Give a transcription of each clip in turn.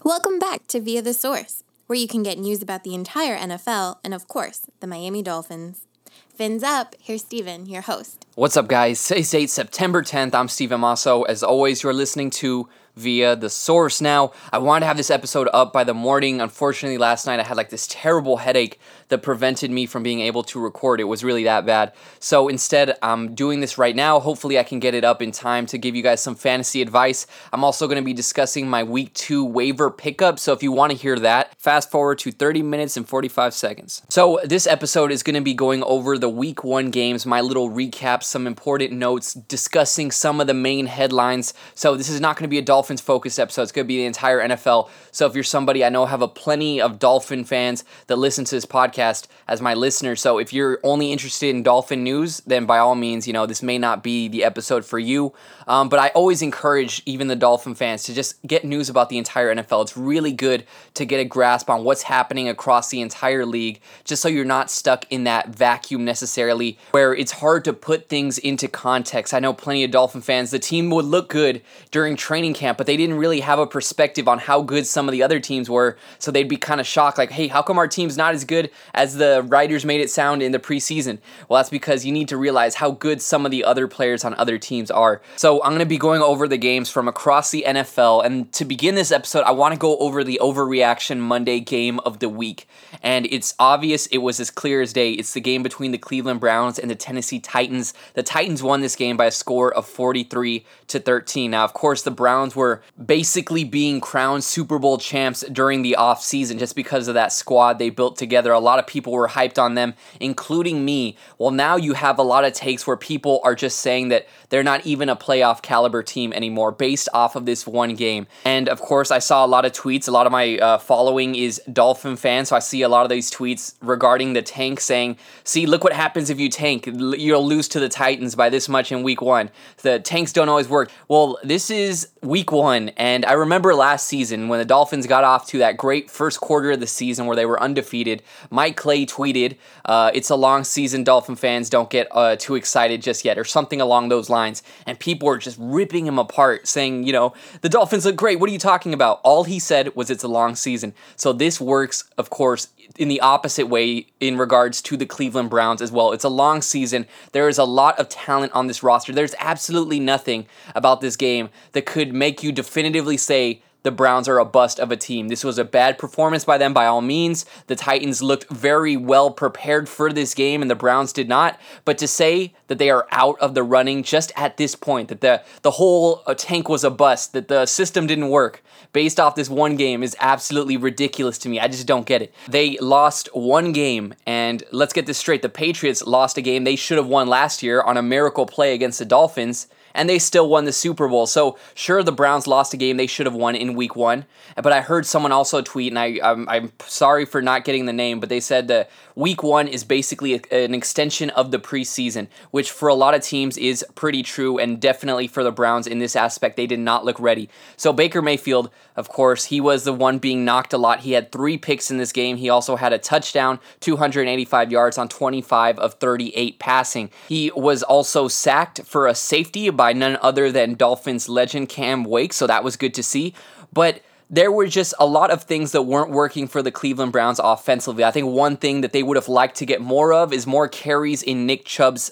Welcome back to Via the Source, where you can get news about the entire NFL and, of course, the Miami Dolphins. Fins up, here's Steven, your host. What's up, guys? Today's date, September 10th. I'm Steven Masso. As always, you're listening to Via the Source. Now, I wanted to have this episode up by the morning. Unfortunately, last night I had this terrible headache that prevented me from being able to record. It was really that bad. So instead, I'm doing this right now. Hopefully, I can get it up in time to give you guys some fantasy advice. I'm also going to be discussing my Week 2 waiver pickup. So if you want to hear that, fast forward to 30 minutes and 45 seconds. So this episode is going to be going over the Week 1 games, my little recap, some important notes, discussing some of the main headlines. So this is not going to be a Dolphins-focused episode. It's going to be the entire NFL. So if you're somebody, I know have a plenty of Dolphin fans that listen to this podcast as my listeners. So if you're only interested in Dolphin news, then by all means, this may not be the episode for you. But I always encourage even the Dolphin fans to just get news about the entire NFL. It's really good to get a grasp on what's happening across the entire league, just so you're not stuck in that vacuum necessarily, where it's hard to put things into context. I know plenty of Dolphin fans, the team would look good during training camp, but they didn't really have a perspective on how good some of the other teams were, so they'd be kind of shocked, like, hey, how come our team's not as good as the writers made it sound in the preseason? Well, that's because you need to realize how good some of the other players on other teams are. So I'm going to be going over the games from across the NFL, and to begin this episode, I want to go over the Overreaction Monday game of the week. And it's obvious, it was as clear as day. It's the game between the Cleveland Browns and the Tennessee Titans. The Titans won this game by a score of 43-13. Now, of course, the Browns were basically being crowned Super Bowl champs during the offseason just because of that squad they built together. A lot of people were hyped on them, including me. Well, now you have a lot of takes where people are just saying that they're not even a playoff caliber team anymore based off of this one game. And of course, I saw a lot of tweets. A lot of my following is Dolphin fans, so I see a lot of these tweets regarding the tank saying, see, look what happens if you tank. You'll lose to the Titans by this much in Week 1. The tanks don't always work. Well, this is Week 1, and I remember last season when the Dolphins got off to that great first quarter of the season where they were undefeated. Mike Clay tweeted, it's a long season, Dolphin fans, don't get too excited just yet, or something along those lines. And people were just ripping him apart, saying, the Dolphins look great. What are you talking about? All he said was it's a long season. So this works, of course, in the opposite way in regards to the Cleveland Browns as well. It's a long season. There is a lot of talent on this roster. There's absolutely nothing about this game that could make you definitively say the Browns are a bust of a team. This was a bad performance by them by all means. The Titans looked very well prepared for this game and the Browns did not. But to say that they are out of the running just at this point, that the whole tank was a bust, that the system didn't work based off this one game is absolutely ridiculous to me. I just don't get it. They lost one game, and let's get this straight. The Patriots lost a game they should have won last year on a miracle play against the Dolphins, and they still won the Super Bowl. So sure, the Browns lost a game they should have won in Week 1, but I heard someone also tweet, and I'm sorry for not getting the name, but they said that Week 1 is basically an extension of the preseason, which for a lot of teams is pretty true, and definitely for the Browns in this aspect, they did not look ready. So Baker Mayfield, of course, he was the one being knocked a lot. He had 3 picks in this game. He also had a touchdown, 285 yards on 25 of 38 passing. He was also sacked for a safety by none other than Dolphins legend Cam Wake, so that was good to see. But there were just a lot of things that weren't working for the Cleveland Browns offensively. I think one thing that they would have liked to get more of is more carries in Nick Chubb's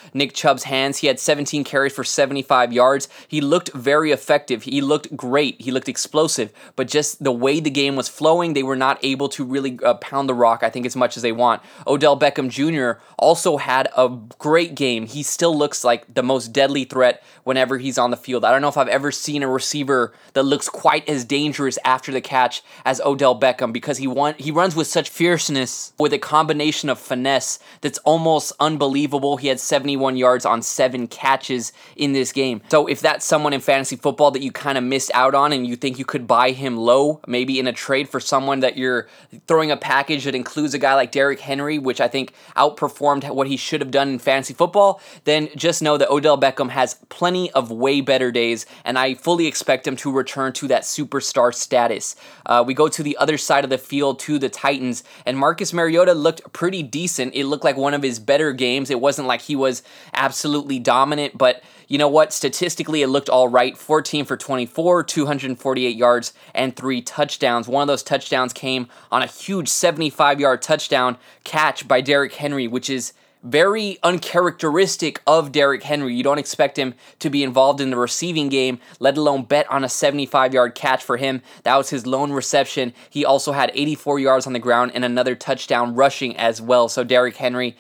hands. He had 17 carries for 75 yards. He looked very effective. He looked great. He looked explosive. But just the way the game was flowing, they were not able to really pound the rock, I think, as much as they want. Odell Beckham Jr. also had a great game. He still looks like the most deadly threat whenever he's on the field. I don't know if I've ever seen a receiver that looks quite as dangerous after the catch as Odell Beckham, because he runs with such fierceness, with a combination of finesse that's almost unbelievable. He had 71 yards on 7 catches in this game. So if that's someone in fantasy football that you kind of missed out on and you think you could buy him low, maybe in a trade for someone that you're throwing a package that includes a guy like Derrick Henry, which I think outperformed what he should have done in fantasy football, then just know that Odell Beckham has plenty of way better days, and I fully expect him to return to that superstar status. We go to the other side of the field to the Titans, and Marcus Mariota looked pretty decent. It looked like one of his better games. It wasn't like he was absolutely dominant, but you know what? Statistically, it looked all right. 14 for 24, 248 yards, and 3 touchdowns. One of those touchdowns came on a huge 75-yard touchdown catch by Derrick Henry, which is very uncharacteristic of Derrick Henry. You don't expect him to be involved in the receiving game, let alone bet on a 75-yard catch for him. That was his lone reception. He also had 84 yards on the ground and another touchdown rushing as well. So Derrick Henry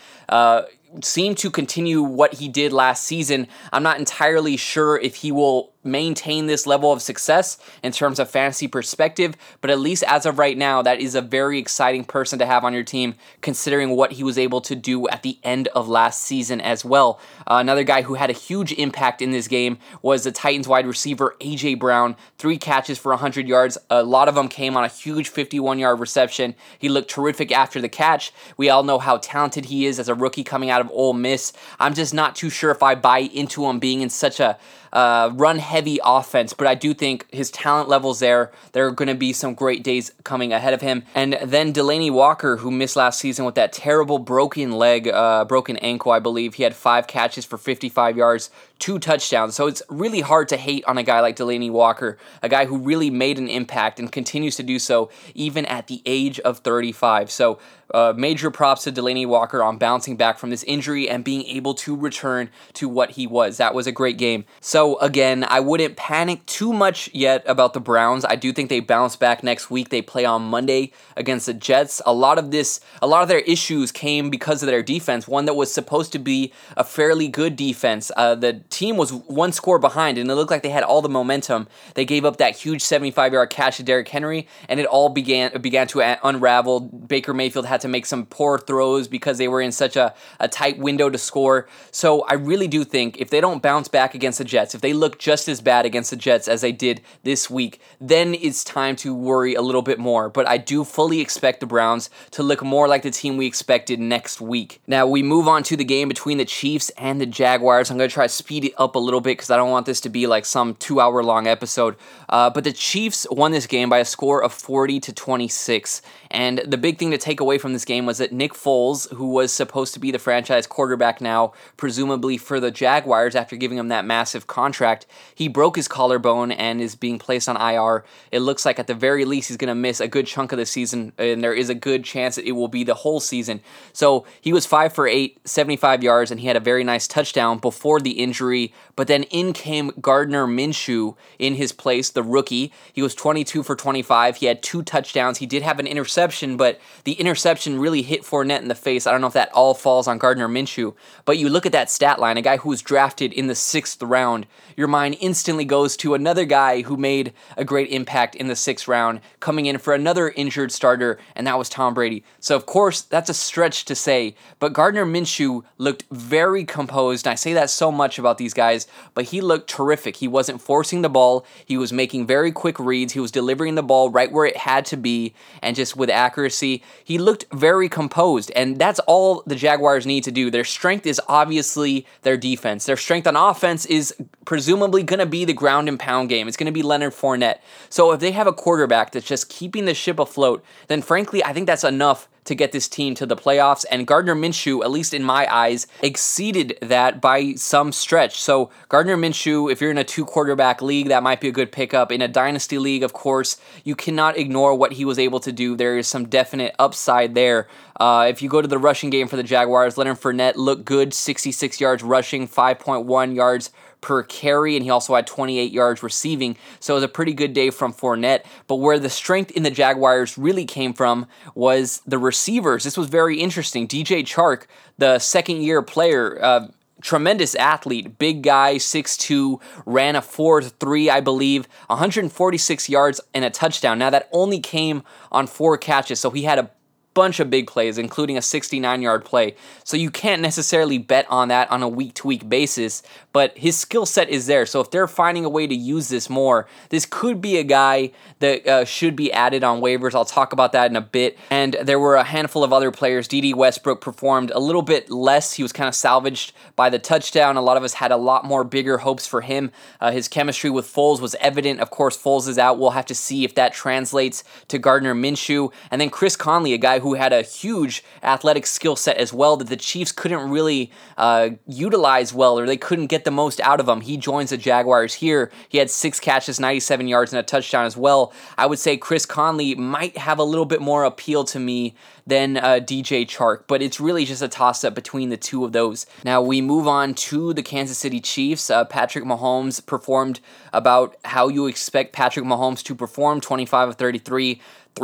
seemed to continue what he did last season. I'm not entirely sure if he will maintain this level of success in terms of fantasy perspective, but at least as of right now, that is a very exciting person to have on your team, considering what he was able to do at the end of last season as well. Another guy who had a huge impact in this game was the Titans wide receiver A.J. Brown. 3 catches for 100 yards. A lot of them came on a huge 51-yard reception. He looked terrific after the catch. We all know how talented he is as a rookie coming out of Ole Miss. I'm just not too sure if I buy into him being in such a run-heavy offense, but I do think his talent level's there. There are going to be some great days coming ahead of him. And then Delanie Walker, who missed last season with that terrible broken ankle, I believe. He had 5 catches for 55 yards, 2 touchdowns. So it's really hard to hate on a guy like Delanie Walker, a guy who really made an impact and continues to do so even at the age of 35. So major props to Delanie Walker on bouncing back from this injury and being able to return to what he was. That was a great game. So again, I wouldn't panic too much yet about the Browns. I do think they bounce back next week. They play on Monday against the Jets. A lot of their issues came because of their defense, one that was supposed to be a fairly good defense. The team was 1 score behind, and it looked like they had all the momentum. They gave up that huge 75-yard catch to Derrick Henry, and it all began to unravel. Baker Mayfield had to make some poor throws because they were in such a tight window to score. So I really do think if they don't bounce back against the Jets, if they look just as bad against the Jets as they did this week, then it's time to worry a little bit more. But I do fully expect the Browns to look more like the team we expected next week. Now we move on to the game between the Chiefs and the Jaguars. I'm going to try to speed it up a little bit because I don't want this to be like some 2-hour long episode. But the Chiefs won this game by a score of 40-26. And the big thing to take away from this game was that Nick Foles, who was supposed to be the franchise quarterback now, presumably for the Jaguars after giving him that massive contract, he broke his collarbone and is being placed on IR. It looks like at the very least he's going to miss a good chunk of the season, and there is a good chance that it will be the whole season. So he was 5 for 8, 75 yards, and he had a very nice touchdown before the injury, but then in came Gardner Minshew in his place, the rookie. He was 22 for 25. He had 2 touchdowns. He did have an interception, but the interception really hit Fournette in the face. I don't know if that all falls on Gardner Minshew, but you look at that stat line, a guy who was drafted in the 6th round, your mind instantly goes to another guy who made a great impact in the 6th round, coming in for another injured starter, and that was Tom Brady. So of course, that's a stretch to say, but Gardner Minshew looked very composed, and I say that so much about these guys, but he looked terrific. He wasn't forcing the ball. He was making very quick reads. He was delivering the ball right where it had to be, and just with accuracy. He looked very composed, and that's all the Jaguars need to do. Their strength is obviously their defense. Their strength on offense is presumably going to be the ground and pound game. It's going to be Leonard Fournette. So if they have a quarterback that's just keeping the ship afloat, then frankly, I think that's enough to get this team to the playoffs, and Gardner Minshew, at least in my eyes, exceeded that by some stretch. So Gardner Minshew, if you're in a 2-quarterback league, that might be a good pickup. In a dynasty league, of course, you cannot ignore what he was able to do. There is some definite upside there. If you go to the rushing game for the Jaguars, Leonard Fournette looked good, 66 yards rushing, 5.1 yards per carry, and he also had 28 yards receiving, so it was a pretty good day from Fournette. But where the strength in the Jaguars really came from was the receivers. This was very interesting. DJ Chark, the second-year player, tremendous athlete, big guy, 6'2", ran a 4.3, I believe, 146 yards and a touchdown. Now, that only came on 4 catches, so he had a bunch of big plays, including a 69-yard play. So you can't necessarily bet on that on a week-to-week basis, but his skill set is there. So if they're finding a way to use this more, this could be a guy that should be added on waivers. I'll talk about that in a bit. And there were a handful of other players. Dede Westbrook performed a little bit less. He was kind of salvaged by the touchdown. A lot of us had a lot more bigger hopes for him. His chemistry with Foles was evident. Of course, Foles is out. We'll have to see if that translates to Gardner Minshew. And then Chris Conley, a guy who had a huge athletic skill set as well that the Chiefs couldn't really utilize well, or they couldn't get the most out of him. He joins the Jaguars here. He had 6 catches, 97 yards, and a touchdown as well. I would say Chris Conley might have a little bit more appeal to me than DJ Chark, but it's really just a toss-up between the two of those. Now we move on to the Kansas City Chiefs. Patrick Mahomes performed about how you expect Patrick Mahomes to perform, 25 of 33,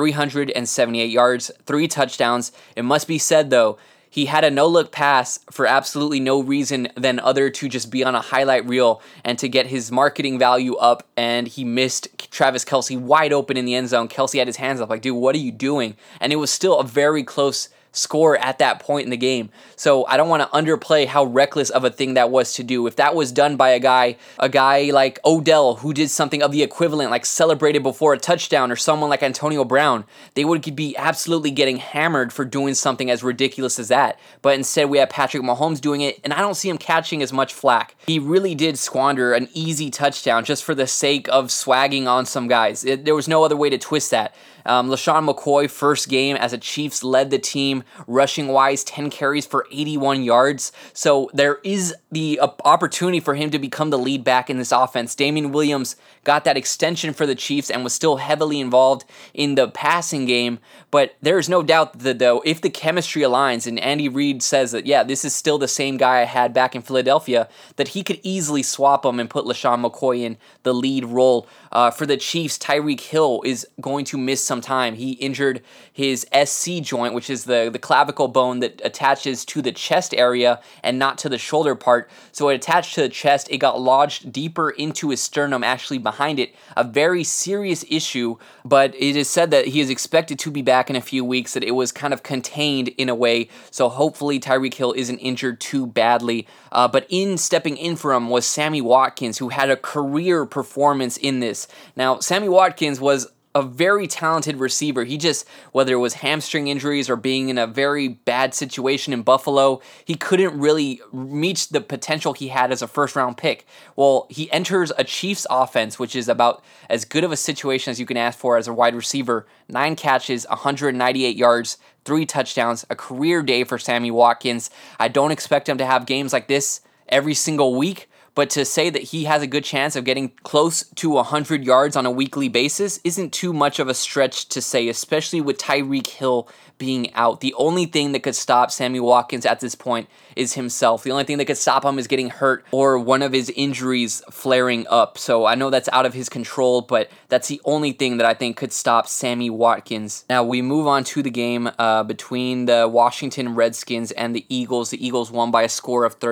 378 yards, 3 touchdowns. It must be said, though, he had a no-look pass for absolutely no reason than other to just be on a highlight reel and to get his marketing value up, and he missed Travis Kelce wide open in the end zone. Kelce had his hands up like, dude, what are you doing? And it was still a very close score at that point in the game. So I don't want to underplay how reckless of a thing that was to do. If that was done by a guy like Odell, who did something of the equivalent, like celebrated before a touchdown, or someone like Antonio Brown, they would be absolutely getting hammered for doing something as ridiculous as that. But instead we have Patrick Mahomes doing it, and I don't see him catching as much flack. He really did squander an easy touchdown just for the sake of swagging on some guys. There was no other way to twist that. LaShawn McCoy, first game as a Chiefs, led the team rushing-wise, 10 carries for 81 yards. So there is the opportunity for him to become the lead back in this offense. Damian Williams got that extension for the Chiefs and was still heavily involved in the passing game. But there is no doubt that, though, if the chemistry aligns, and Andy Reid says that, yeah, this is still the same guy I had back in Philadelphia, that he could easily swap him and put LaShawn McCoy in the lead role. For the Chiefs, Tyreek Hill is going to miss some time. He injured his SC joint, which is the clavicle bone that attaches to the chest area and not to the shoulder part. So it attached to the chest. It got lodged deeper into his sternum, actually behind it. A very serious issue, but it is said that he is expected to be back in a few weeks, that it was kind of contained in a way. So hopefully Tyreek Hill isn't injured too badly. But stepping in for him was Sammy Watkins, who had a career performance in this. Now, Sammy Watkins was a very talented receiver. He just, whether it was hamstring injuries or being in a very bad situation in Buffalo, he couldn't really reach the potential he had as a first-round pick. Well, he enters a Chiefs offense, which is about as good of a situation as you can ask for as a wide receiver. 9 catches, 198 yards, 3 touchdowns, a career day for Sammy Watkins. I don't expect him to have games like this every single week, but to say that he has a good chance of getting close to 100 yards on a weekly basis isn't too much of a stretch to say, especially with Tyreek Hill being out. The only thing that could stop Sammy Watkins at this point is himself. The only thing that could stop him is getting hurt or one of his injuries flaring up. So I know that's out of his control, but that's the only thing that I think could stop Sammy Watkins. Now we move on to the game between the Washington Redskins and the Eagles. The Eagles won by a score of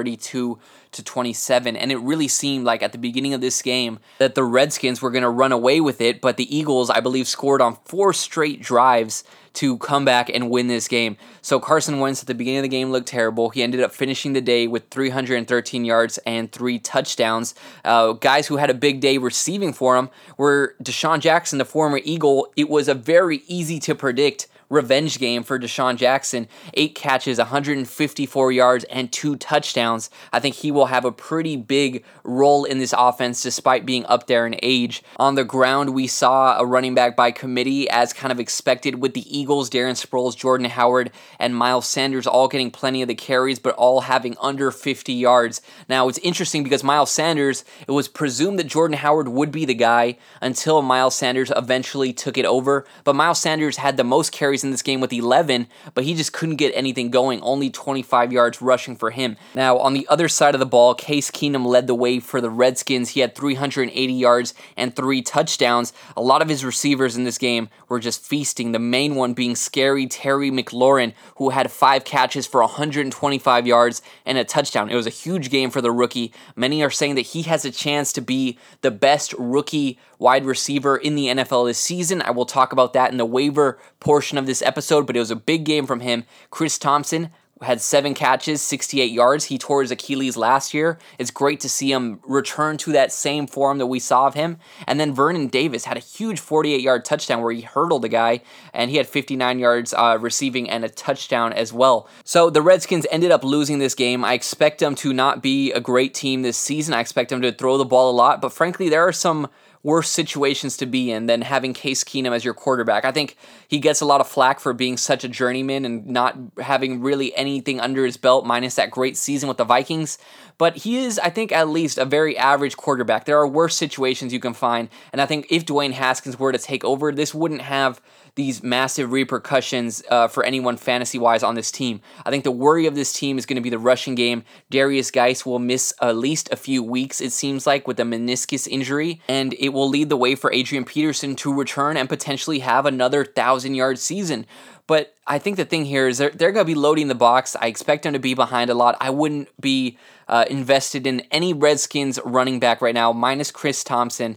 32-27, and it really seemed like at the beginning of this game that the Redskins were going to run away with it, but the Eagles, I believe, scored on 4 straight drives to come back and win this game. So Carson Wentz at the beginning of the game looked terrible. He ended up finishing the day with 313 yards and 3 touchdowns. Guys who had a big day receiving for him were Deshaun Jackson, the former Eagle. It was a very easy to predict revenge game for Deshaun Jackson. 8 catches, 154 yards, and 2 touchdowns. I think he will have a pretty big role in this offense despite being up there in age. On the ground, we saw a running back by committee as kind of expected with the Eagles, Darren Sproles, Jordan Howard, and Miles Sanders all getting plenty of the carries, but all having under 50 yards. Now, it's interesting because Miles Sanders, it was presumed that Jordan Howard would be the guy until Miles Sanders eventually took it over, but Miles Sanders had the most carries in this game with 11, but he just couldn't get anything going, only 25 yards rushing for him. Now, on the other side of the ball, Case Keenum led the way for the Redskins. He had 380 yards and 3 touchdowns. A lot of his receivers in this game were just feasting. The main one one being scary Terry McLaurin, who had 5 catches for 125 yards and a touchdown. It was a huge game for the rookie. Many are saying that he has a chance to be the best rookie wide receiver in the NFL this season. I will talk about that in the waiver portion of this episode, but it was a big game from him. Chris Thompson had 7 catches, 68 yards. He tore his Achilles last year. It's great to see him return to that same form that we saw of him. And then Vernon Davis had a huge 48-yard touchdown where he hurdled a guy, and he had 59 yards receiving and a touchdown as well. So the Redskins ended up losing this game. I expect them to not be a great team this season. I expect them to throw the ball a lot, but frankly, there are some worse situations to be in than having Case Keenum as your quarterback. I think he gets a lot of flack for being such a journeyman and not having really anything under his belt minus that great season with the Vikings. But he is, I think, at least a very average quarterback. There are worse situations you can find, and I think if Dwayne Haskins were to take over, this wouldn't have these massive repercussions for anyone fantasy-wise on this team. I think the worry of this team is going to be the rushing game. Darius Geis will miss at least a few weeks, it seems like, with a meniscus injury, and it will lead the way for Adrian Peterson to return and potentially have another 1,000-yard season. But I think the thing here is they're going to be loading the box. I expect them to be behind a lot. I wouldn't be invested in any Redskins running back right now, minus Chris Thompson.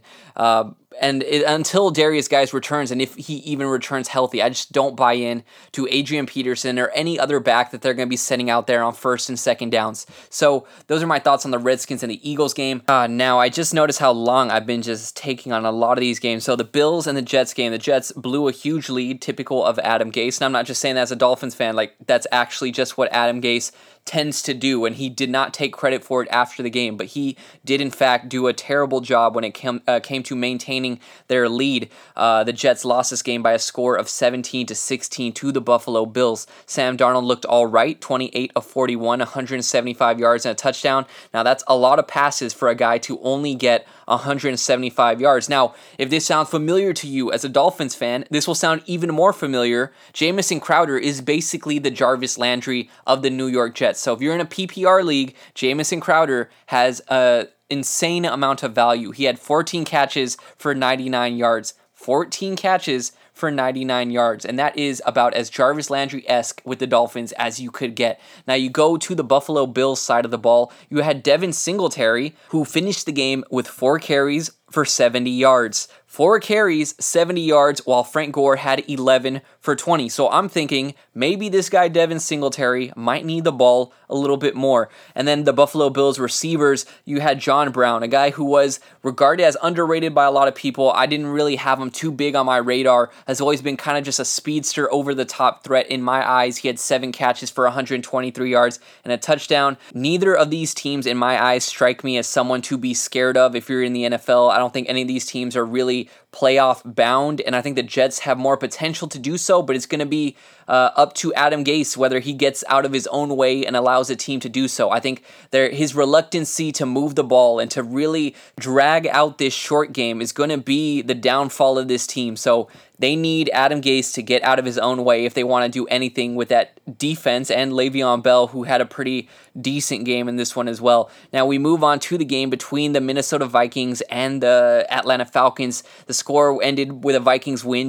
Until Darius Geis returns, and if he even returns healthy, I just don't buy in to Adrian Peterson or any other back that they're going to be sending out there on first and second downs. So those are my thoughts on the Redskins and the Eagles game. Now, I just noticed how long I've been just taking on a lot of these games. So the Bills and the Jets game, the Jets blew a huge lead, typical of Adam Gase. And I'm not just saying that as a Dolphins fan, like that's actually just what Adam Gase tends to do, and he did not take credit for it after the game, but he did in fact do a terrible job when it came to maintaining their lead. The Jets lost this game by a score of 17-16 to the Buffalo Bills. Sam Darnold looked all right, 28 of 41, 175 yards and a touchdown. Now that's a lot of passes for a guy to only get 175 yards. Now, if this sounds familiar to you as a Dolphins fan, this will sound even more familiar. Jamison Crowder is basically the Jarvis Landry of the New York Jets. So if you're in a PPR league, Jamison Crowder has an insane amount of value. He had 14 catches for 99 yards. 14 catches for 99 yards, and that is about as Jarvis Landry-esque with the Dolphins as you could get. Now you go to the Buffalo Bills side of the ball. You had Devin Singletary, who finished the game with 4 carries for 70 yards. 4 carries, 70 yards, while Frank Gore had 11 for 20. So I'm thinking maybe this guy Devin Singletary might need the ball a little bit more. And then the Buffalo Bills receivers, you had John Brown, a guy who was regarded as underrated by a lot of people. I didn't really have him too big on my radar. Has always been kind of just a speedster over-the-top threat in my eyes. He had 7 catches for 123 yards and a touchdown. Neither of these teams in my eyes strike me as someone to be scared of if you're in the NFL. I don't think any of these teams are really playoff bound, and I think the Jets have more potential to do so, but it's going to be up to Adam Gase whether he gets out of his own way and allows the team to do so. I think his reluctancy to move the ball and to really drag out this short game is going to be the downfall of this team. So they need Adam Gase to get out of his own way if they want to do anything with that defense, and Le'Veon Bell, who had a pretty decent game in this one as well. Now we move on to the game between the Minnesota Vikings and the Atlanta Falcons. The score ended with a Vikings win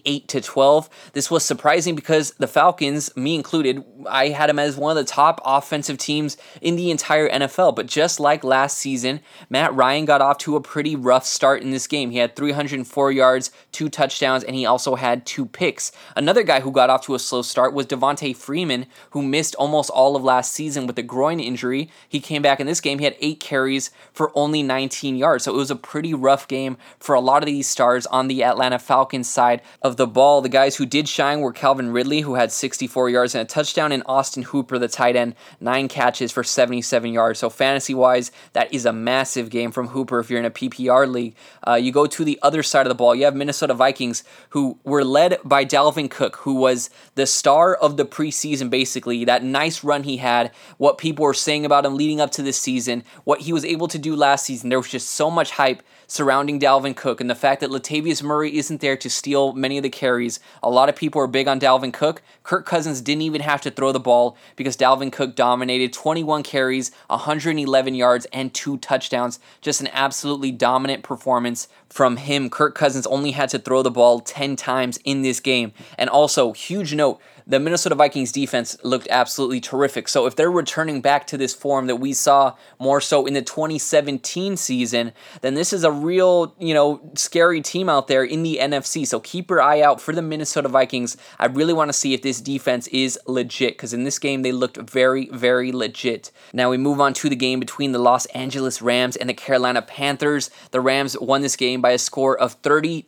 28-12. This was surprising because the Falcons, me included, I had them as one of the top offensive teams in the entire NFL. But just like last season, Matt Ryan got off to a pretty rough start in this game. He had 304 yards, 2 touchdowns, and he also had 2 picks. Another guy who got off to a slow start was Devontae Freeman, who missed almost all of last season with a groin injury. He came back in this game. He had 8 carries for only 19 yards. So it was a pretty rough game for a lot of these stars on the Atlanta Falcons side of the ball. The guys who did shine were Calvin Ridley, who had 64 yards and a touchdown, and Austin Hooper, the tight end, 9 catches for 77 yards. So fantasy-wise, that is a massive game from Hooper if you're in a PPR league. You go to the other side of the ball. You have Minnesota Vikings, who were led by Dalvin Cook, who was the star of the preseason, basically. That nice run he had, what people were saying about him leading up to this season, what he was able to do last season. There was just so much hype surrounding Dalvin Cook, and the fact that Latavius Murray isn't there to steal many of the carries. A lot of people are big on Dalvin Cook. Kirk Cousins didn't even have to throw the ball because Dalvin Cook dominated 21 carries, 111 yards, and 2 touchdowns. Just an absolutely dominant performance from him. Kirk Cousins only had to throw the ball 10 times in this game. And also, huge note, the Minnesota Vikings defense looked absolutely terrific. So if they're returning back to this form that we saw more so in the 2017 season, then this is a real, scary team out there in the NFC. So keep your eye out for the Minnesota Vikings. I really want to see if this defense is legit, because in this game they looked very, very legit. Now we move on to the game between the Los Angeles Rams and the Carolina Panthers. The Rams won this game by a score of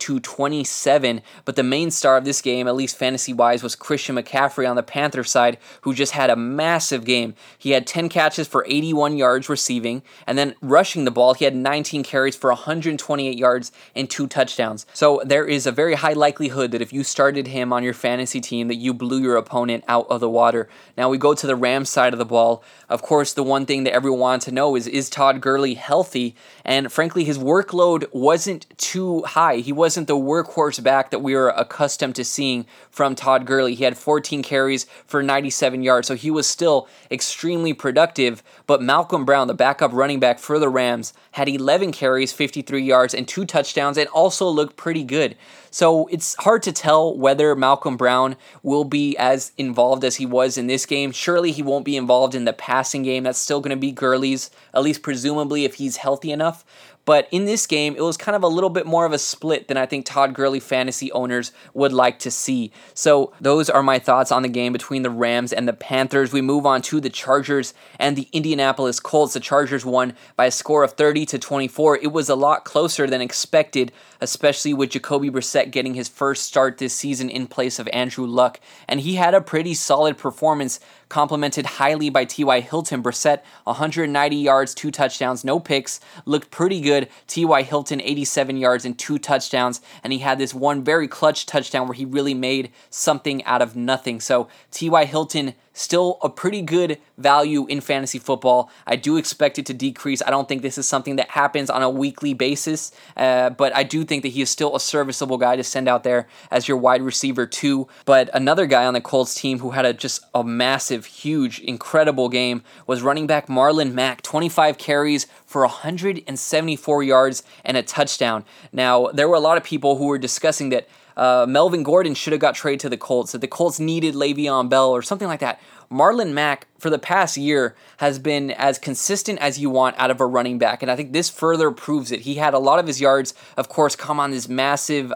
30-27, but the main star of this game, at least fantasy-wise, was Christian McCaffrey on the Panther side, who just had a massive game. He had 10 catches for 81 yards receiving, and then rushing the ball, he had 19 carries for 128 yards and 2 touchdowns. So there is a very high likelihood that if you started him on your fantasy team, that you blew your opponent out of the water. Now we go to the Rams side of the ball. Of course, the one thing that everyone wanted to know is Todd Gurley healthy? And frankly, his workload wasn't too high. He wasn't the workhorse back that we were accustomed to seeing from Todd Gurley. He had 14 carries for 97 yards, so he was still extremely productive. But Malcolm Brown, the backup running back for the Rams, had 11 carries, 53 yards, and 2 touchdowns, and also looked pretty good. So it's hard to tell whether Malcolm Brown will be as involved as he was in this game. Surely he won't be involved in the passing game. That's still going to be Gurley's, at least presumably if he's healthy enough. But in this game, it was kind of a little bit more of a split than I think Todd Gurley fantasy owners would like to see. So those are my thoughts on the game between the Rams and the Panthers. We move on to the Chargers and the Indianapolis Colts. The Chargers won by a score of 30-24. It was a lot closer than expected, especially with Jacoby Brissett getting his first start this season in place of Andrew Luck. And he had a pretty solid performance, complemented highly by T.Y. Hilton. Brissett, 190 yards, 2 touchdowns, no picks, looked pretty good. T.Y. Hilton, 87 yards and 2 touchdowns, and he had this one very clutch touchdown where he really made something out of nothing. So T.Y. Hilton, still a pretty good value in fantasy football. I do expect it to decrease. I don't think this is something that happens on a weekly basis, but I do think that he is still a serviceable guy to send out there as your wide receiver too. But another guy on the Colts team who had just a massive, huge, incredible game was running back Marlon Mack. 25 carries for 174 yards and a touchdown. Now, there were a lot of people who were discussing that Melvin Gordon should have got traded to the Colts, that the Colts needed Le'Veon Bell or something like that. Marlon Mack, for the past year, has been as consistent as you want out of a running back, and I think this further proves it. He had a lot of his yards, of course, come on this massive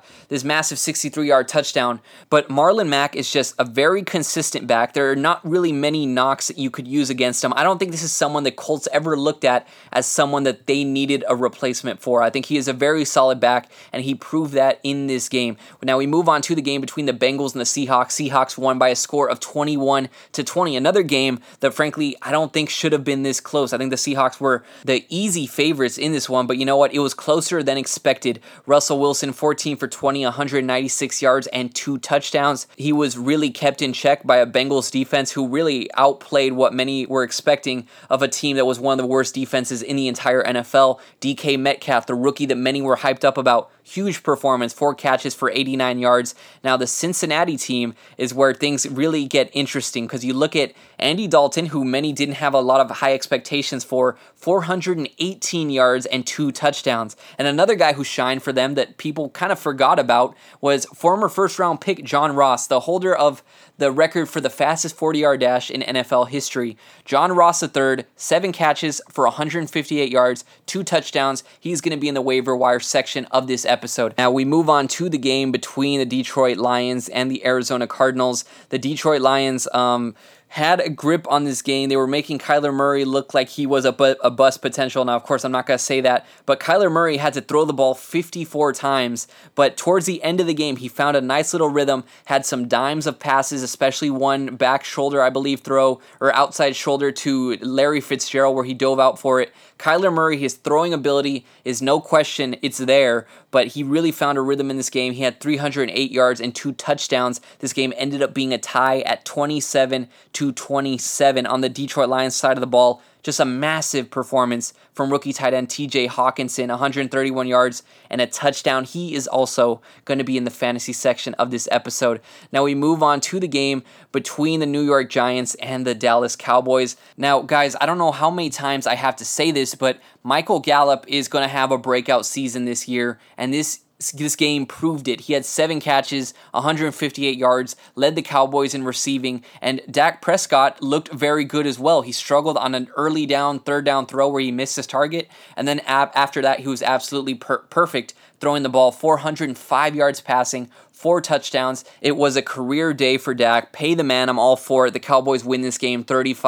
63-yard touchdown, but Marlon Mack is just a very consistent back. There are not really many knocks that you could use against him. I don't think this is someone that Colts ever looked at as someone that they needed a replacement for. I think he is a very solid back, and he proved that in this game. Now we move on to the game between the Bengals and the Seahawks. Seahawks won by a score of 21-20. Another game that frankly I don't think should have been this close. I think the Seahawks were the easy favorites in this one, but you know what? It was closer than expected. Russell Wilson, 14 for 20, 196 yards and 2 touchdowns. He was really kept in check by a Bengals defense who really outplayed what many were expecting of a team that was one of the worst defenses in the entire NFL. DK Metcalf, the rookie that many were hyped up about, huge performance, 4 catches for 89 yards. Now the Cincinnati team is where things really get interesting, because you look at Andy Dalton, who many didn't have a lot of high expectations for, 418 yards and 2 touchdowns. And another guy who shined for them that people kind of forgot about was former first-round pick John Ross, the holder of the record for the fastest 40-yard dash in NFL history. John Ross III, 7 catches for 158 yards, 2 touchdowns. He's going to be in the waiver wire section of this episode. Now we move on to the game between the Detroit Lions and the Arizona Cardinals. The Detroit Lions had a grip on this game. They were making Kyler Murray look like he was a bust potential. Now, of course, I'm not going to say that, but Kyler Murray had to throw the ball 54 times, but towards the end of the game, he found a nice little rhythm, had some dimes of passes, especially one back shoulder, I believe, throw, or outside shoulder to Larry Fitzgerald where he dove out for it. Kyler Murray, his throwing ability is no question, it's there, but he really found a rhythm in this game. He had 308 yards and 2 touchdowns. This game ended up being a tie at 27-27 on the Detroit Lions side of the ball. Just a massive performance from rookie tight end TJ Hawkinson, 131 yards and a touchdown. He is also going to be in the fantasy section of this episode. Now we move on to the game between the New York Giants and the Dallas Cowboys. Now, guys, I don't know how many times I have to say this, but Michael Gallup is going to have a breakout season this year, and this game proved it. He had 7 catches, 158 yards, led the Cowboys in receiving, and Dak Prescott looked very good as well. He struggled on an early down, third down throw where he missed his target, and then after that, he was absolutely perfect, throwing the ball 405 yards passing, 4 touchdowns. It was a career day for Dak. Pay the man. I'm all for it. The Cowboys win this game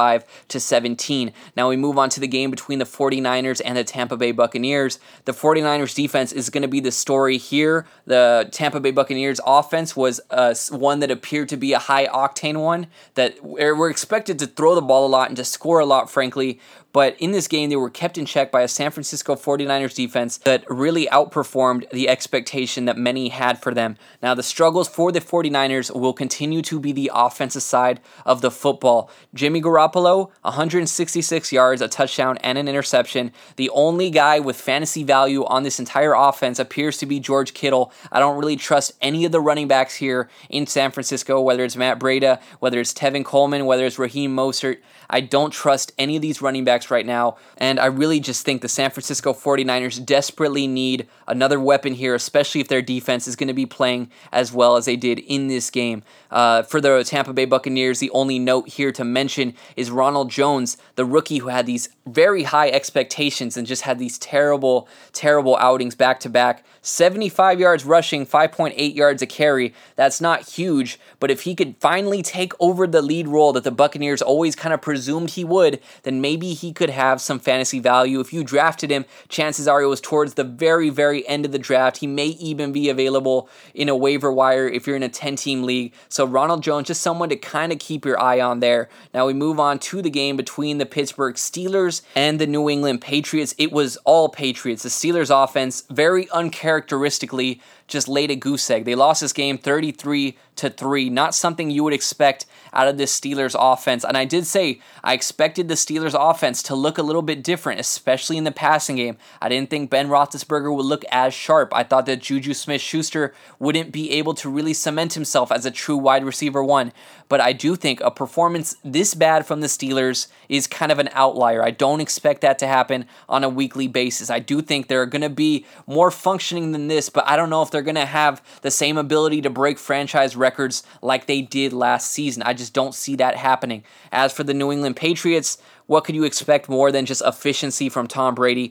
35-17. Now we move on to the game between the 49ers and the Tampa Bay Buccaneers. The 49ers defense is going to be the story here. The Tampa Bay Buccaneers offense was one that appeared to be a high-octane one, that we're expected to throw the ball a lot and to score a lot, frankly. But in this game, they were kept in check by a San Francisco 49ers defense that really outperformed the expectation that many had for them. Now, the struggles for the 49ers will continue to be the offensive side of the football. Jimmy Garoppolo, 166 yards, a touchdown, and an interception. The only guy with fantasy value on this entire offense appears to be George Kittle. I don't really trust any of the running backs here in San Francisco, whether it's Matt Breida, whether it's Tevin Coleman, whether it's Raheem Mostert. I don't trust any of these running backs right now, and I really just think the San Francisco 49ers desperately need another weapon here, especially if their defense is going to be playing as well as they did in this game. For the Tampa Bay Buccaneers, the only note here to mention is Ronald Jones, the rookie who had these very high expectations and just had these terrible, terrible outings back-to-back. 75 yards rushing, 5.8 yards a carry. That's not huge, but if he could finally take over the lead role that the Buccaneers always kind of presumed he would, then maybe he could have some fantasy value. If you drafted him, chances are it was towards the very, very end of the draft. He may even be available in a waiver wire if you're in a 10-team league. So Ronald Jones, just someone to kind of keep your eye on there. Now we move on to the game between the Pittsburgh Steelers and the New England Patriots. It was all Patriots. The Steelers offense, very uncharacteristically, just laid a goose egg. They lost this game 33-3. Not something you would expect out of this Steelers offense. And I did say I expected the Steelers offense to look a little bit different, especially in the passing game. I didn't think Ben Roethlisberger would look as sharp. I thought that Juju Smith-Schuster wouldn't be able to really cement himself as a true wide receiver one. But I do think a performance this bad from the Steelers is kind of an outlier. I don't expect that to happen on a weekly basis. I do think they're going to be more functioning than this, but I don't know if they're going to have the same ability to break franchise records like they did last season. I just don't see that happening. As for the New England Patriots, what could you expect more than just efficiency from Tom Brady?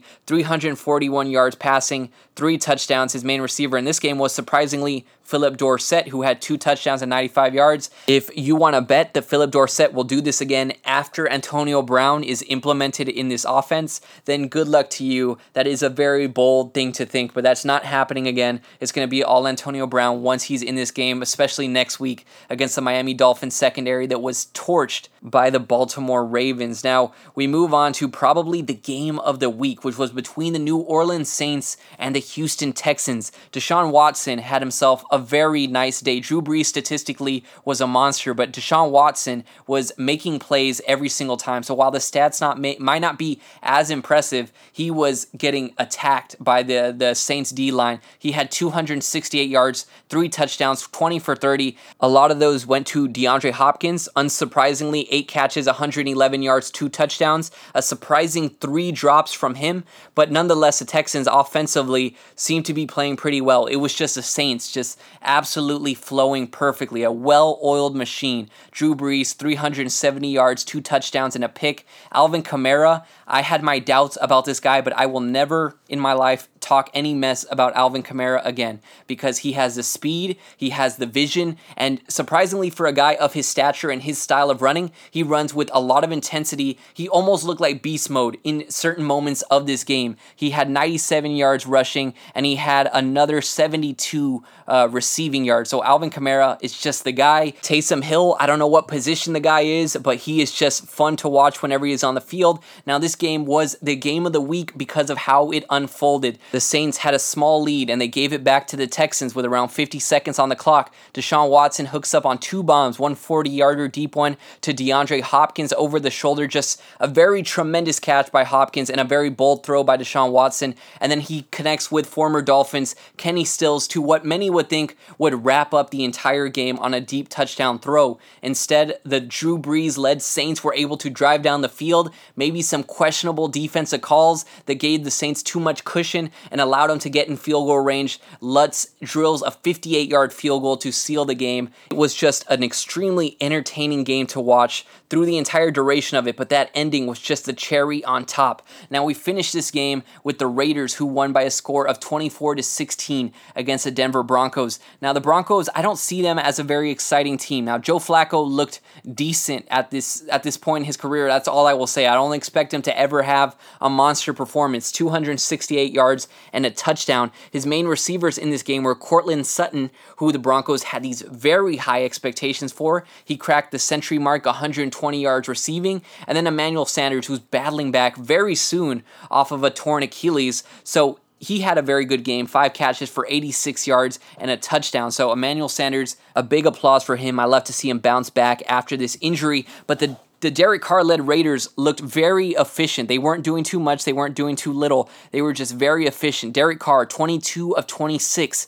341 yards passing, 3 touchdowns. His main receiver in this game was surprisingly Philip Dorsett, who had 2 touchdowns and 95 yards. If you want to bet that Philip Dorsett will do this again after Antonio Brown is implemented in this offense, then good luck to you. That is a very bold thing to think, but that's not happening again. It's going to be all Antonio Brown once he's in this game, especially next week against the Miami Dolphins secondary that was torched by the Baltimore Ravens. Now, we move on to probably the game of the week, which was between the New Orleans Saints and the Houston Texans. Deshaun Watson had himself a very nice day. Drew Brees statistically was a monster, but Deshaun Watson was making plays every single time. So while the stats might not be as impressive, he was getting attacked by the Saints D-line. He had 268 yards, 3 touchdowns, 20 for 30. A lot of those went to DeAndre Hopkins. Unsurprisingly, 8 catches, 111 yards, 2 touchdowns. A surprising 3 drops from him, but nonetheless, the Texans offensively seemed to be playing pretty well. It was just the Saints just absolutely flowing perfectly. A well-oiled machine. Drew Brees, 370 yards, 2 touchdowns, and a pick. Alvin Kamara, I had my doubts about this guy, but I will never in my life talk any mess about Alvin Kamara again because he has the speed, he has the vision, and surprisingly for a guy of his stature and his style of running, he runs with a lot of intensity. He almost looked like beast mode in certain moments of this game. He had 97 yards rushing, and he had another 72 receiving yards. So Alvin Kamara is just the guy. Taysom Hill, I don't know what position the guy is, but he is just fun to watch whenever he is on the field. Now, this game was the game of the week because of how it unfolded. The Saints had a small lead and they gave it back to the Texans with around 50 seconds on the clock. Deshaun Watson hooks up on 2 bombs, one 40-yarder deep one to DeAndre Hopkins over the shoulder. Just a very tremendous catch by Hopkins and a very bold throw by Deshaun Watson. And then he connects with former Dolphins Kenny Stills to what many would think would wrap up the entire game on a deep touchdown throw. Instead, the Drew Brees-led Saints were able to drive down the field, maybe some questionable defensive calls that gave the Saints too much cushion and allowed them to get in field goal range. Lutz drills a 58-yard field goal to seal the game. It was just an extremely entertaining game to watch through the entire duration of it, but that ending was just the cherry on top. Now we finished this game with the Raiders, who won by a score of 24-16 against the Denver Broncos. Now the Broncos, I don't see them as a very exciting team. Now Joe Flacco looked decent at this point in his career. That's all I will say. I don't expect him to ever have a monster performance. 268 yards and a touchdown. His main receivers in this game were Courtland Sutton, who the Broncos had these very high expectations for. He cracked the century mark, 120 yards receiving, and then Emmanuel Sanders, who's battling back very soon off of a torn Achilles. So he had a very good game, 5 catches for 86 yards and a touchdown. So Emmanuel Sanders, a big applause for him. I love to see him bounce back after this injury, but the Derek Carr-led Raiders looked very efficient. They weren't doing too much. They weren't doing too little. They were just very efficient. Derek Carr, 22 of 26,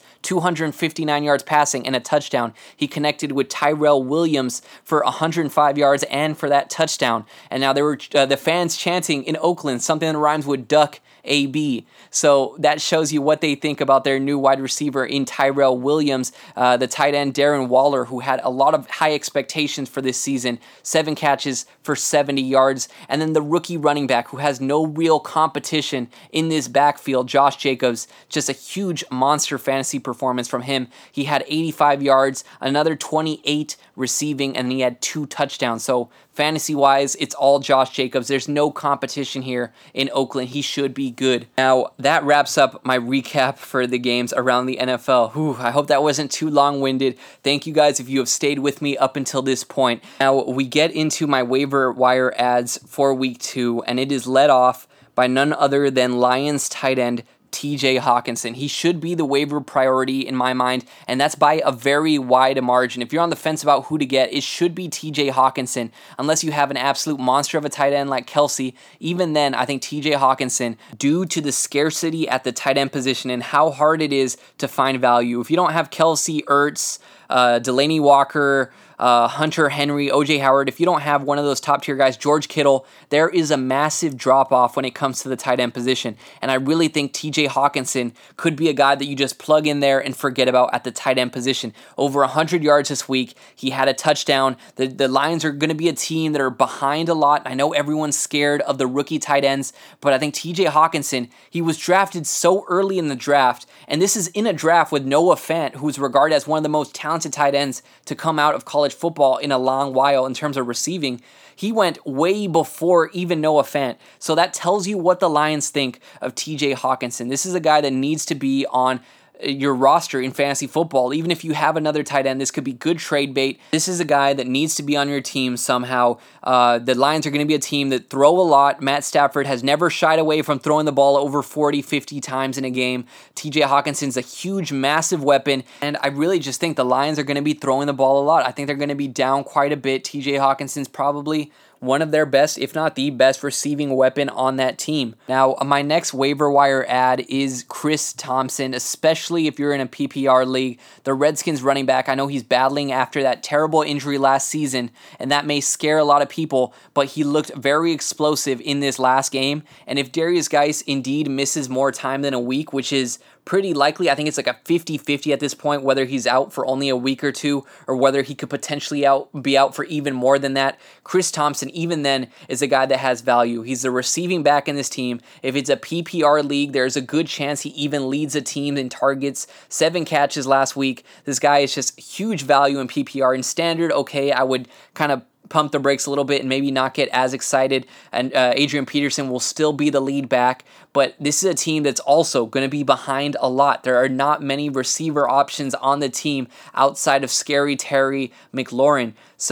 259 yards passing and a touchdown. He connected with Tyrell Williams for 105 yards and for that touchdown. And now there were the fans chanting in Oakland something that rhymes with duck AB. So that shows you what they think about their new wide receiver in Tyrell Williams, the tight end Darren Waller, who had a lot of high expectations for this season, 7 catches for 70 yards, and then the rookie running back who has no real competition in this backfield, Josh Jacobs, just a huge monster fantasy performance from him. He had 85 yards, another 28 receiving, and he had 2 touchdowns. So fantasy-wise, it's all Josh Jacobs. There's no competition here in Oakland. He should be good. Now, that wraps up my recap for the games around the NFL. I hope that wasn't too long-winded. Thank you guys if you have stayed with me up until this point. Now, we get into my waiver wire ads for Week 2, and it is led off by none other than Lions tight end TJ Hawkinson. He should be the waiver priority in my mind, and that's by a very wide margin. If you're on the fence about who to get, it should be TJ Hawkinson, unless you have an absolute monster of a tight end like Kelsey. Even then, I think TJ Hawkinson, due to the scarcity at the tight end position and how hard it is to find value, if you don't have Kelsey, Ertz, Delaney Walker, Hunter Henry, OJ Howard, if you don't have one of those top tier guys, George Kittle, there is a massive drop off when it comes to the tight end position. And I really think TJ Hawkinson could be a guy that you just plug in there and forget about at the tight end position. Over 100 yards this week. He had a touchdown. The Lions are going to be a team that are behind a lot. I know everyone's scared of the rookie tight ends, but I think TJ Hawkinson, he was drafted so early in the draft, and this is in a draft with Noah Fant, who's regarded as one of the most talented tight ends to come out of college football in a long while in terms of receiving. He went way before even Noah Fant. So that tells you what the Lions think of TJ Hawkinson. This is a guy that needs to be on your roster in fantasy football. Even if you have another tight end, this could be good trade bait. This is a guy that needs to be on your team somehow. The Lions are going to be a team that throw a lot. Matt Stafford has never shied away from throwing the ball over 40, 50 times in a game. TJ Hawkinson's a huge, massive weapon, and I really just think the Lions are going to be throwing the ball a lot. I think they're going to be down quite a bit. TJ Hawkinson's probably one of their best, if not the best, receiving weapon on that team. Now, my next waiver wire ad is Chris Thompson, especially if you're in a PPR league. The Redskins running back, I know he's battling after that terrible injury last season, and that may scare a lot of people, but he looked very explosive in this last game. And if Darius Geis indeed misses more time than a week, which is pretty likely, I think it's like a 50-50 at this point, whether he's out for only a week or two or whether he could potentially be out for even more than that. Chris Thompson, even then, is a guy that has value. He's the receiving back in this team. If it's a PPR league, there's a good chance he even leads a team in targets. 7 catches last week. This guy is just huge value in PPR. In standard, okay, I would kind of pump the brakes a little bit and maybe not get as excited, and Adrian Peterson will still be the lead back, but this is a team that's also going to be behind a lot. There are not many receiver options on the team outside of Scary Terry McLaurin. So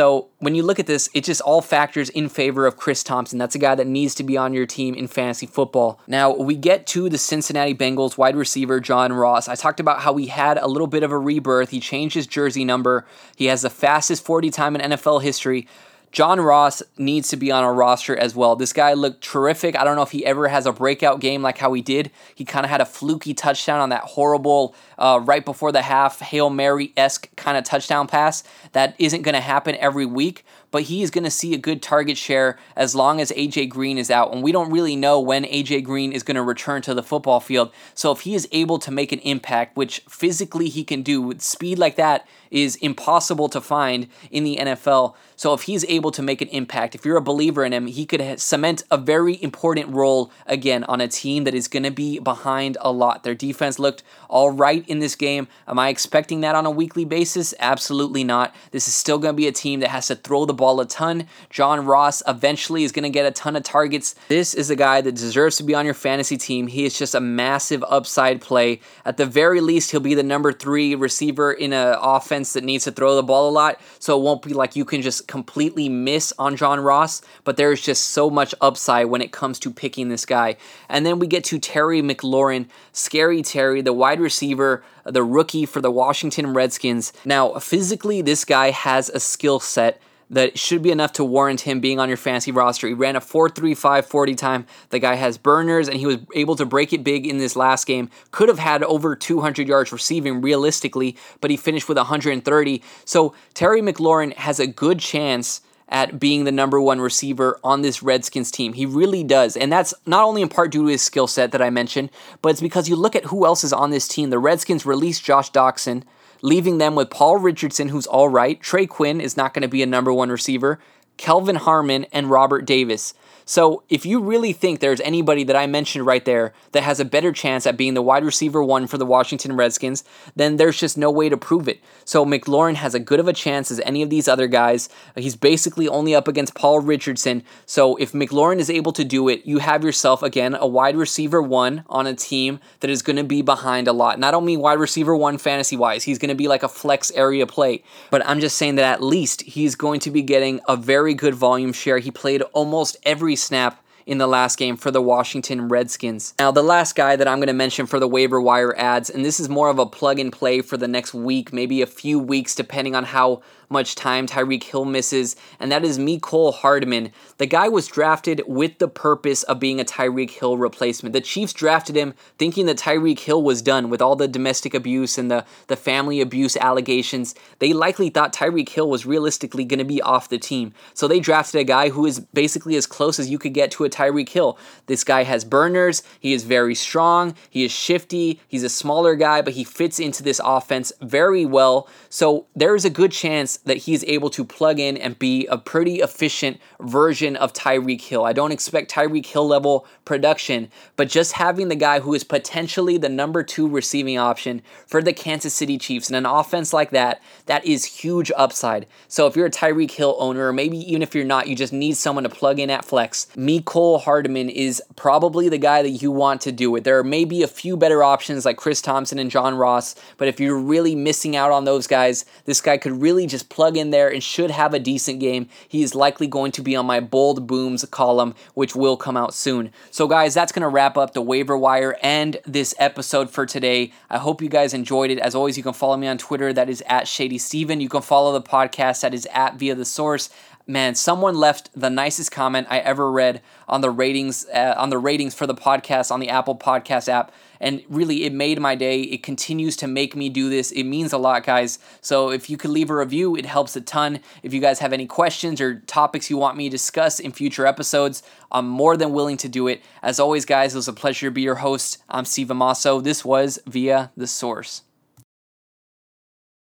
when you look at this, it just all factors in favor of Chris Thompson. That's a guy that needs to be on your team in fantasy football. Now, we get to the Cincinnati Bengals wide receiver, John Ross. I talked about how he had a little bit of a rebirth. He changed his jersey number. He has the fastest 40 time in NFL history. John Ross needs to be on a roster as well. This guy looked terrific. I don't know if he ever has a breakout game like how he did. He kind of had a fluky touchdown on that horrible right before the half Hail Mary-esque kind of touchdown pass. That isn't going to happen every week, but he is going to see a good target share as long as A.J. Green is out. And we don't really know when A.J. Green is going to return to the football field. So if he is able to make an impact, which physically he can do with speed like that, is impossible to find in the NFL. So if he's able to make an impact, if you're a believer in him, he could cement a very important role again on a team that is going to be behind a lot. Their defense looked all right in this game. Am I expecting that on a weekly basis? Absolutely not. This is still going to be a team that has to throw the ball a ton. John Ross eventually is going to get a ton of targets. This is a guy that deserves to be on your fantasy team. He is just a massive upside play. At the very least, he'll be the number 3 receiver in an offense that needs to throw the ball a lot, so it won't be like you can just completely miss on John Ross, but there's just so much upside when it comes to picking this guy. And then we get to Terry McLaurin, Scary Terry, the wide receiver, the rookie for the Washington Redskins. Now, physically, this guy has a skill set that should be enough to warrant him being on your fantasy roster. He ran a 4.35 40 time. The guy has burners, and he was able to break it big in this last game. Could have had over 200 yards receiving realistically, but he finished with 130. So Terry McLaurin has a good chance at being the number 1 receiver on this Redskins team. He really does. And that's not only in part due to his skill set that I mentioned, but it's because you look at who else is on this team. The Redskins released Josh Doxson, leaving them with Paul Richardson, who's all right. Trey Quinn is not going to be a number 1 receiver. Kelvin Harmon and Robert Davis. So if you really think there's anybody that I mentioned right there that has a better chance at being the wide receiver 1 for the Washington Redskins, then there's just no way to prove it. So McLaurin has as good of a chance as any of these other guys. He's basically only up against Paul Richardson. So if McLaurin is able to do it, you have yourself, again, a wide receiver 1 on a team that is going to be behind a lot. And I don't mean wide receiver 1 fantasy-wise. He's going to be like a flex area play. But I'm just saying that at least he's going to be getting a very good volume share. He played almost every snap in the last game for the Washington Redskins. Now, the last guy that I'm going to mention for the waiver wire ads, and this is more of a plug and play for the next week, maybe a few weeks, depending on how much time Tyreek Hill misses, and that is Mecole Hardman. The guy was drafted with the purpose of being a Tyreek Hill replacement. The Chiefs drafted him thinking that Tyreek Hill was done with all the domestic abuse and the family abuse allegations. They likely thought Tyreek Hill was realistically going to be off the team. So they drafted a guy who is basically as close as you could get to a Tyreek Hill. This guy has burners. He is very strong. He is shifty. He's a smaller guy, but he fits into this offense very well. So there's a good chance that he's able to plug in and be a pretty efficient version of Tyreek Hill. I don't expect Tyreek Hill level production, but just having the guy who is potentially the number 2 receiving option for the Kansas City Chiefs in an offense like that, that is huge upside. So if you're a Tyreek Hill owner, or maybe even if you're not, you just need someone to plug in at flex, Mecole Hardman is probably the guy that you want to do it. There are maybe a few better options like Chris Thompson and John Ross, but if you're really missing out on those guys, this guy could really just plug in there and should have a decent game. He is likely going to be on my bold booms column, which will come out soon. So guys, that's going to wrap up the waiver wire and this episode for today. I hope you guys enjoyed it. As always, you can follow me on Twitter. That is at ShadySteven. You can follow the podcast. That is at Via the Source. Man, someone left the nicest comment I ever read on the ratings for the podcast on the Apple Podcast app. And really, it made my day. It continues to make me do this. It means a lot, guys. So if you could leave a review, it helps a ton. If you guys have any questions or topics you want me to discuss in future episodes, I'm more than willing to do it. As always, guys, it was a pleasure to be your host. I'm Steve Amaso. This was Via the Source.